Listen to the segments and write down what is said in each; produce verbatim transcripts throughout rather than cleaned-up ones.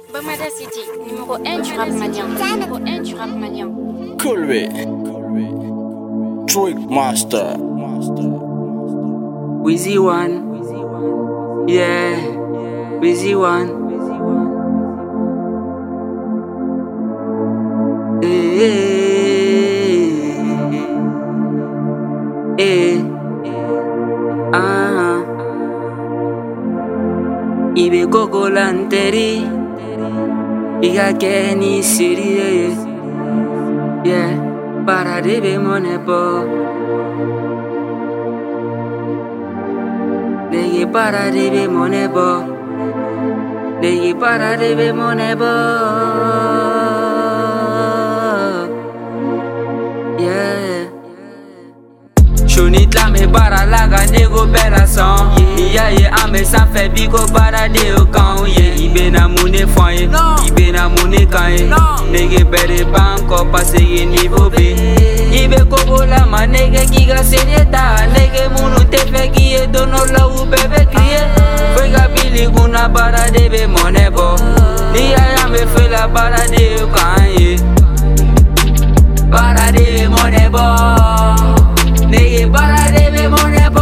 Bamada City, numéro un du rap malien. Numéro un du rap malien. Colway, Trick Master, Wheezy One, yeah, Wheezy One. Eh, eh, eh, ah, Ibe Gogo Lanteri, Iga Kenny City, yeah, para debe monepo, Degi para debe monepo, Degi para debe monepo. Yeah. Shonit la me bara laga nego bela song. Yeah yeah ame sa fe bigo bara de o kan yeah. Ibe na mune foye, ibe na mune kan yeah. Nege bere banko passe ye niveau B. Ibe kobo la ma nege giga serieta. Nege munu te fe gie dono la u bebe kriye. Fega bili guna bara de be monebo. Ni ya me fe la bara de o kan yeah. Para de monebo, nigga, para de monebo.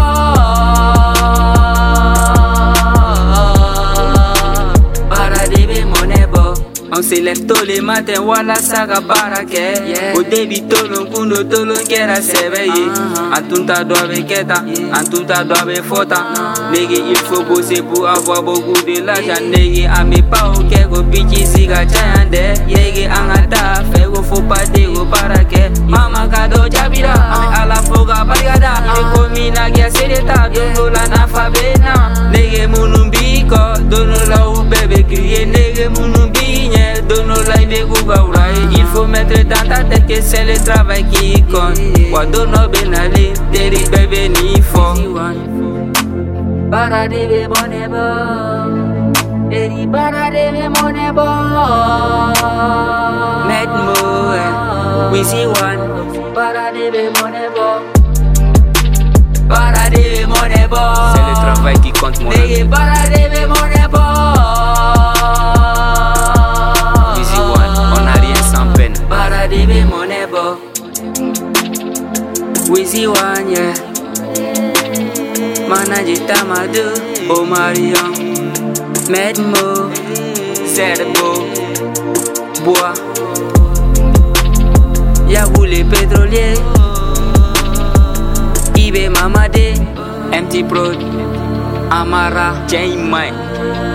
Para de monebo. On se lève tôt le matin, wala saga barake. Au début, tout le monde, tout le monde qui a s'éveillé. En tout cas, doit keta, en tout cas, doit fota. Nigga, il faut bosser pour avoir beaucoup de l'argent. Nigga, à mes pas au kego, bitch, ziga chayande. Yege, angata, fait faut pas dire barake. Mama kado jabira, à la foga barigada. Il comina gia sereta, dono la nafabena. Nigga, munumbiko, dono la ou bébé crier. Nigga, munumbine. Dono la ibe gugaura. Il faut mettre dans ta tête que c'est le travail qui compte. Wa dono benali, teri bébé ni fo. Para de be monebo, teri para de be monebo. Medmo, Wheezy One. Para de be monebo, para de be monebo. C'est le travail qui compte mon ami. Para de be monebo. Debe monebo, Wheezy One, yeah. Manager Tamadu, Omarion, Medmo, Zerbo, Bois, Yahoo les pétroliers, Ibe Mamade, M T Prod, Amara, J Mike.